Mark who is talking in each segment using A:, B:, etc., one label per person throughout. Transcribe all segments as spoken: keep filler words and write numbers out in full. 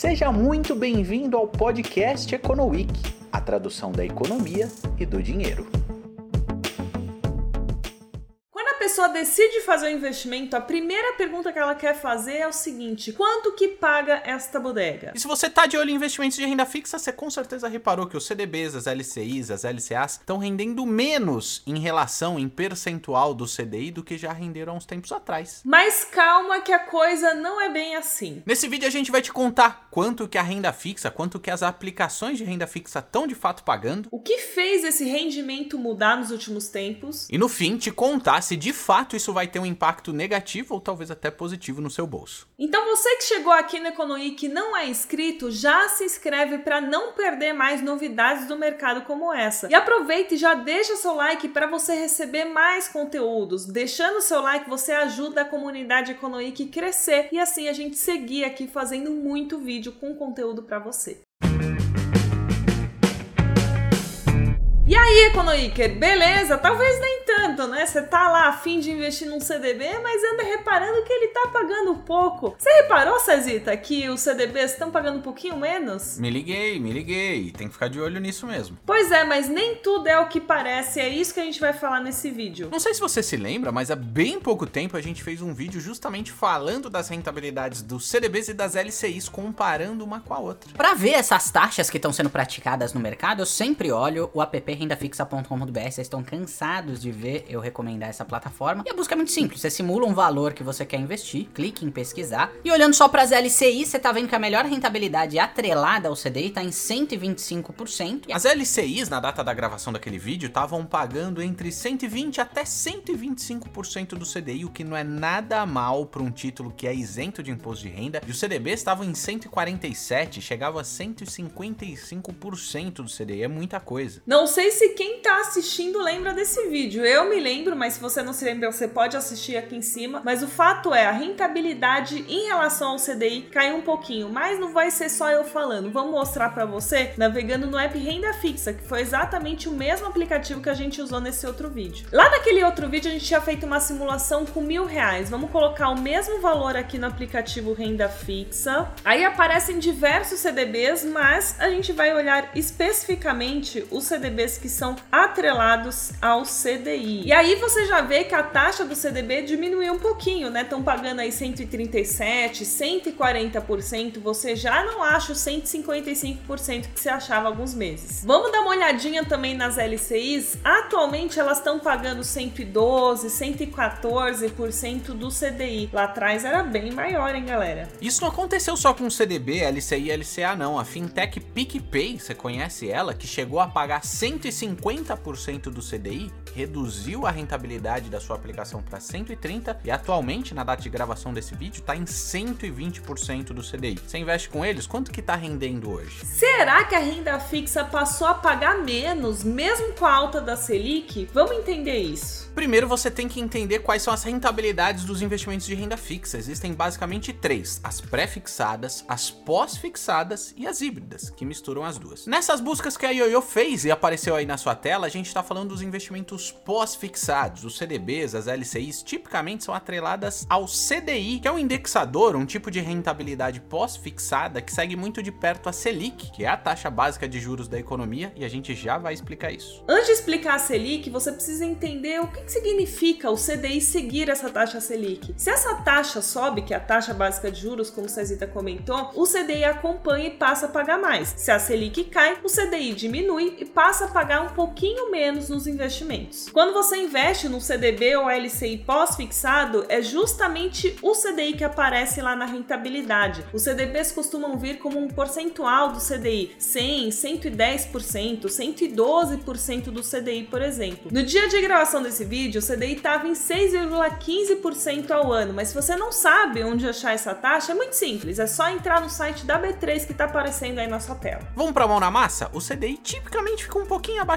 A: Seja muito bem-vindo ao podcast EconoWeek, a tradução da economia e do dinheiro.
B: A pessoa decide fazer um investimento, a primeira pergunta que ela quer fazer é o seguinte: quanto que paga esta bodega?
C: E se você tá de olho em investimentos de renda fixa, você com certeza reparou que os C D Bs, as L C Is, as L C As estão rendendo menos em relação, em percentual do C D I do que já renderam há uns tempos atrás.
B: Mas calma que a coisa não é bem assim.
C: Nesse vídeo a gente vai te contar quanto que a renda fixa, quanto que as aplicações de renda fixa estão de fato pagando,
B: o que fez esse rendimento mudar nos últimos tempos
C: e no fim te contar se de fato isso vai ter um impacto negativo ou talvez até positivo no seu bolso.
B: Então você que chegou aqui no EconoWeek e não é inscrito, já se inscreve para não perder mais novidades do mercado como essa. E aproveita e já deixa seu like para você receber mais conteúdos. Deixando seu like você ajuda a comunidade EconoWeek a crescer e assim a gente seguir aqui fazendo muito vídeo com conteúdo para você. E aí, EconoWeeker, beleza? Talvez nem tanto, né? Você tá lá a fim de investir num C D B, mas anda reparando que ele tá pagando pouco. Você reparou, Cezita, que os C D Bs estão pagando um pouquinho menos?
C: Me liguei, me liguei. Tem que ficar de olho nisso mesmo.
B: Pois é, mas nem tudo é o que parece. É isso que a gente vai falar nesse vídeo.
C: Não sei se você se lembra, mas há bem pouco tempo a gente fez um vídeo justamente falando das rentabilidades dos C D Bs e das L C Is, comparando uma com a outra.
D: Para ver essas taxas que estão sendo praticadas no mercado, eu sempre olho o app renda fixa ponto com ponto b r. Vocês estão cansados de ver eu recomendar essa plataforma. E a busca é muito simples. Você simula um valor que você quer investir, clique em pesquisar. E olhando só para as L C Is, você tá vendo que a melhor rentabilidade atrelada ao C D I tá em cento e vinte e cinco por cento.
C: As L C Is, na data da gravação daquele vídeo, estavam pagando entre cento e vinte até cento e vinte e cinco por cento do C D I, o que não é nada mal para um título que é isento de imposto de renda. E os C D Bs estavam em cento e quarenta e sete, chegava a cento e cinquenta e cinco por cento do C D I. É muita coisa.
B: Não sei se quem tá assistindo lembra desse vídeo. Eu me lembro, mas se você não se lembra, você pode assistir aqui em cima. Mas o fato é, a rentabilidade em relação ao C D I caiu um pouquinho, mas não vai ser só eu falando. Vamos mostrar pra você navegando no app Renda Fixa, que foi exatamente o mesmo aplicativo que a gente usou nesse outro vídeo. Lá naquele outro vídeo a gente tinha feito uma simulação com mil reais. Vamos colocar o mesmo valor aqui no aplicativo Renda Fixa. Aí aparecem diversos C D Bs, mas a gente vai olhar especificamente os C D Bs que são atrelados ao C D I. E aí você já vê que a taxa do C D B diminuiu um pouquinho, né? Estão pagando aí cento e trinta e sete, cento e quarenta por cento. Você já não acha os cento e cinquenta e cinco por cento que você achava há alguns meses. Vamos dar uma olhadinha também nas L C Is. Atualmente elas estão pagando cento e doze, cento e quatorze por cento do C D I. Lá atrás era bem maior, hein, galera?
C: Isso não aconteceu só com C D B, L C I e L C A, não. A fintech PicPay, você conhece ela, que chegou a pagar cento e cinquenta por cento do C D I, reduziu a rentabilidade da sua aplicação para cento e trinta por cento e atualmente, na data de gravação desse vídeo, está em cento e vinte por cento do C D I. Você investe com eles, quanto que está rendendo hoje?
B: Será que a renda fixa passou a pagar menos, mesmo com a alta da Selic? Vamos entender isso.
C: Primeiro você tem que entender quais são as rentabilidades dos investimentos de renda fixa. Existem basicamente três: as pré-fixadas, as pós-fixadas e as híbridas, que misturam as duas. Nessas buscas que a Yoyo fez e apareceu aí na sua tela, a gente está falando dos investimentos pós-fixados. Os C D Bs, as L C Is, tipicamente são atreladas ao C D I, que é um indexador, um tipo de rentabilidade pós-fixada que segue muito de perto a Selic, que é a taxa básica de juros da economia, e a gente já vai explicar isso.
B: Antes de explicar a Selic, você precisa entender o que que significa o C D I seguir essa taxa Selic. Se essa taxa sobe, que é a taxa básica de juros, como o Cezita comentou, o C D I acompanha e passa a pagar mais. Se a Selic cai, o C D I diminui e passa a pagar um pouquinho menos nos investimentos. Quando você investe no C D B ou L C I pós-fixado, é justamente o C D I que aparece lá na rentabilidade. Os C D Bs costumam vir como um percentual do C D I, cem, cento e dez por cento, cento e doze por cento do C D I, por exemplo. No dia de gravação desse vídeo, vídeo, o C D I estava em seis vírgula quinze por cento ao ano, mas se você não sabe onde achar essa taxa, é muito simples, é só entrar no site da B três que está aparecendo aí na sua tela.
C: Vamos para a mão na massa? O C D I tipicamente fica um pouquinho abaixo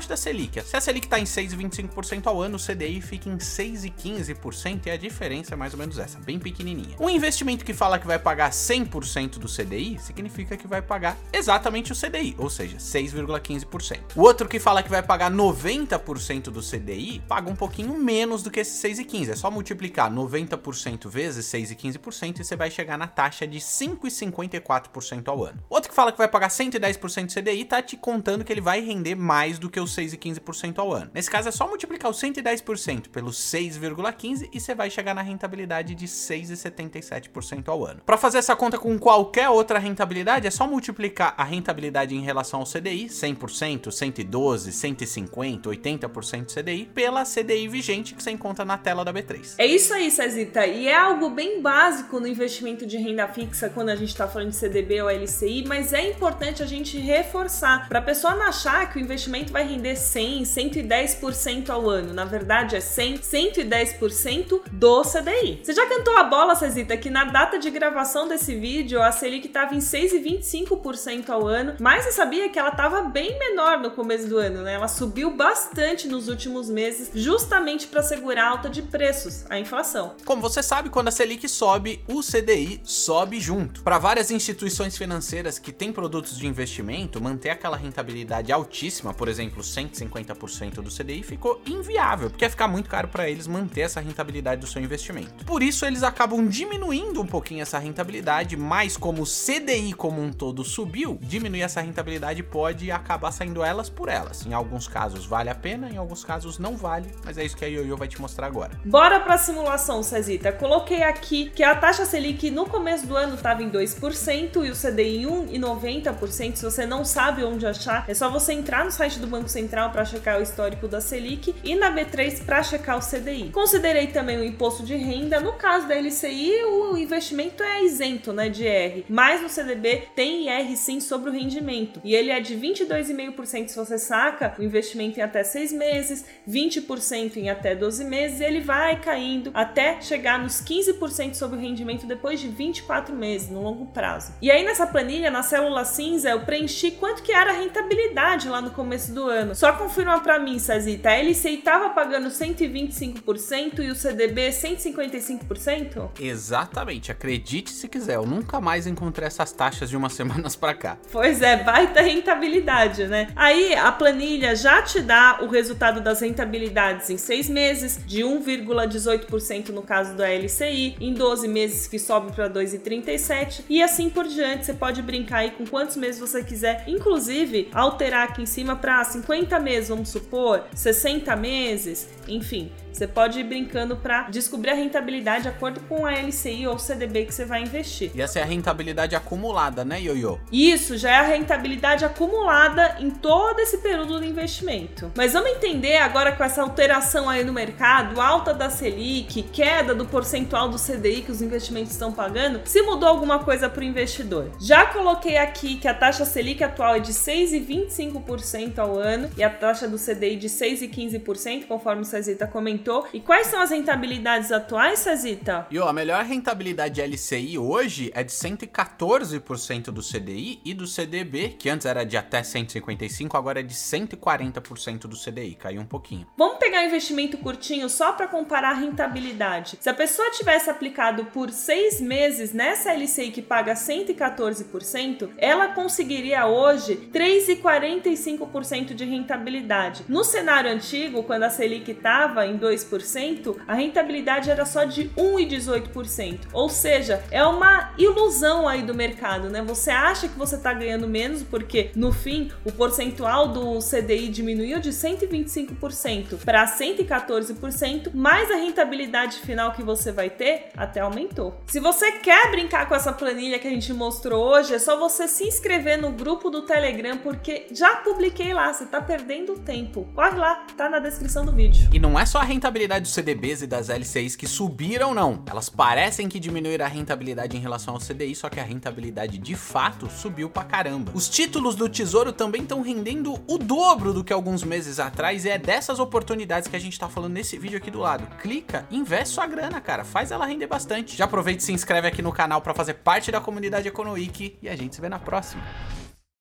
C: taxa da Selic. Se a Selic está em seis vírgula vinte e cinco por cento ao ano, o C D I fica em seis vírgula quinze por cento e a diferença é mais ou menos essa, bem pequenininha. Um investimento que fala que vai pagar cem por cento do C D I significa que vai pagar exatamente o C D I, ou seja, seis vírgula quinze por cento. O outro que fala que vai pagar noventa por cento do C D I paga um pouquinho menos do que esse seis vírgula quinze. É só multiplicar noventa por cento vezes seis vírgula quinze por cento e você vai chegar na taxa de cinco vírgula cinquenta e quatro por cento ao ano. Outro que fala que vai pagar cento e dez por cento do C D I tá te contando que ele vai render mais do que os seis vírgula quinze por cento ao ano. Nesse caso é só multiplicar os cento e dez por cento pelos seis vírgula quinze e você vai chegar na rentabilidade de seis vírgula setenta e sete por cento ao ano. Para fazer essa conta com qualquer outra rentabilidade é só multiplicar a rentabilidade em relação ao C D I, cem por cento, cento e doze, cento e cinquenta, oitenta por cento do C D I, pela C D I vigente que você encontra na tela da B três.
B: É isso aí, Cezita, e é algo bem básico no investimento de renda fixa quando a gente está falando de C D B ou L C I, mas é importante a gente reforçar para a pessoa não achar que o investimento vai render cem, cento e dez por cento ao ano. Na verdade é cem, cento e dez por cento do C D I. Você já cantou a bola, Cezita, que na data de gravação desse vídeo a Selic estava em seis vírgula vinte e cinco por cento ao ano, mas você sabia que ela estava bem menor no começo do ano, né? Ela subiu bastante nos últimos meses, justamente para segurar a alta de preços, a inflação.
C: Como você sabe, quando a Selic sobe, o C D I sobe junto. Para várias instituições financeiras que têm produtos de investimento, manter aquela rentabilidade altíssima, por exemplo, cento e cinquenta por cento do C D I, ficou inviável, porque ia ficar muito caro para eles manter essa rentabilidade do seu investimento. Por isso, eles acabam diminuindo um pouquinho essa rentabilidade, mas como o C D I como um todo subiu, diminuir essa rentabilidade pode acabar saindo elas por elas. Em alguns casos vale a pena, em alguns casos não vale, mas é isso que a Yoyo vai te mostrar agora.
B: Bora para a simulação, Cezita. Coloquei aqui que a taxa Selic no começo do ano estava em dois por cento e o C D I em um vírgula noventa por cento. Se você não sabe onde achar, é só você entrar no site do Banco Central para checar o histórico da Selic e na B três para checar o C D I. Considerei também o imposto de renda. No caso da L C I, o investimento é isento, né, de I R, mas no C D B tem I R sim sobre o rendimento e ele é de vinte e dois vírgula cinco por cento se você saca o investimento em até seis meses, vinte por cento em até doze meses, e ele vai caindo até chegar nos quinze por cento sobre o rendimento depois de vinte e quatro meses, no longo prazo. E aí nessa planilha, na célula cinza, eu preenchi quanto que era a rentabilidade lá no começo do ano. Só confirma pra mim, Cezita, a L C I tava pagando cento e vinte e cinco por cento e o C D B cento e cinquenta e cinco por cento?
C: Exatamente, acredite se quiser, eu nunca mais encontrei essas taxas de umas semanas pra cá.
B: Pois é, baita rentabilidade, né? Aí a planilha já te dá o resultado das rentabilidades em seis meses, de um vírgula dezoito por cento no caso da L C I, em doze meses que sobe para dois vírgula trinta e sete e assim por diante. Você pode brincar aí com quantos meses você quiser, inclusive alterar aqui em cima para cinquenta meses, vamos supor, sessenta meses, enfim. Você pode ir brincando para descobrir a rentabilidade de acordo com a L C I ou C D B que você vai investir.
C: E essa é a rentabilidade acumulada, né, Yoyo?
B: Isso, já é a rentabilidade acumulada em todo esse período do investimento. Mas vamos entender agora com essa alteração aí no mercado, alta da Selic, queda do percentual do C D I que os investimentos estão pagando, se mudou alguma coisa para o investidor. Já coloquei aqui que a taxa Selic atual é de seis vírgula vinte e cinco por cento ao ano e a taxa do C D I de seis vírgula quinze por cento, conforme o Cezita comentou. E quais são as rentabilidades atuais, Cezita?
C: E ó, a melhor rentabilidade de L C I hoje é de cento e quatorze por cento do C D I e do C D B, que antes era de até cento e cinquenta e cinco por cento, agora é de cento e quarenta por cento do C D I, caiu um pouquinho.
B: Vamos pegar investimento curtinho só para comparar a rentabilidade. Se a pessoa tivesse aplicado por seis meses nessa L C I que paga cento e quatorze por cento, ela conseguiria hoje três vírgula quarenta e cinco por cento de rentabilidade. No cenário antigo, quando a Selic estava em dois por cento, a rentabilidade era só de um vírgula dezoito por cento. Ou seja, é uma ilusão aí do mercado, né? Você acha que você está ganhando menos porque, no fim, o percentual do C D I diminuiu de cento e vinte e cinco por cento para cento e quatorze por cento, mas a rentabilidade final que você vai ter até aumentou. Se você quer brincar com essa planilha que a gente mostrou hoje, é só você se inscrever no grupo do Telegram, porque já publiquei lá, você está perdendo tempo. Corre lá, tá na descrição do vídeo.
C: E não é só a rentabilidade dos C D Bs e das L C Is que subiram, não. Elas parecem que diminuíram a rentabilidade em relação ao C D I, só que a rentabilidade de fato subiu pra caramba. Os títulos do Tesouro também estão rendendo o dobro do que alguns meses atrás, e é dessas oportunidades que a gente tá falando nesse vídeo aqui do lado. Clica, investe sua grana, cara, faz ela render bastante. Já aproveita e se inscreve aqui no canal pra fazer parte da comunidade EconoWiki e a gente se vê na próxima.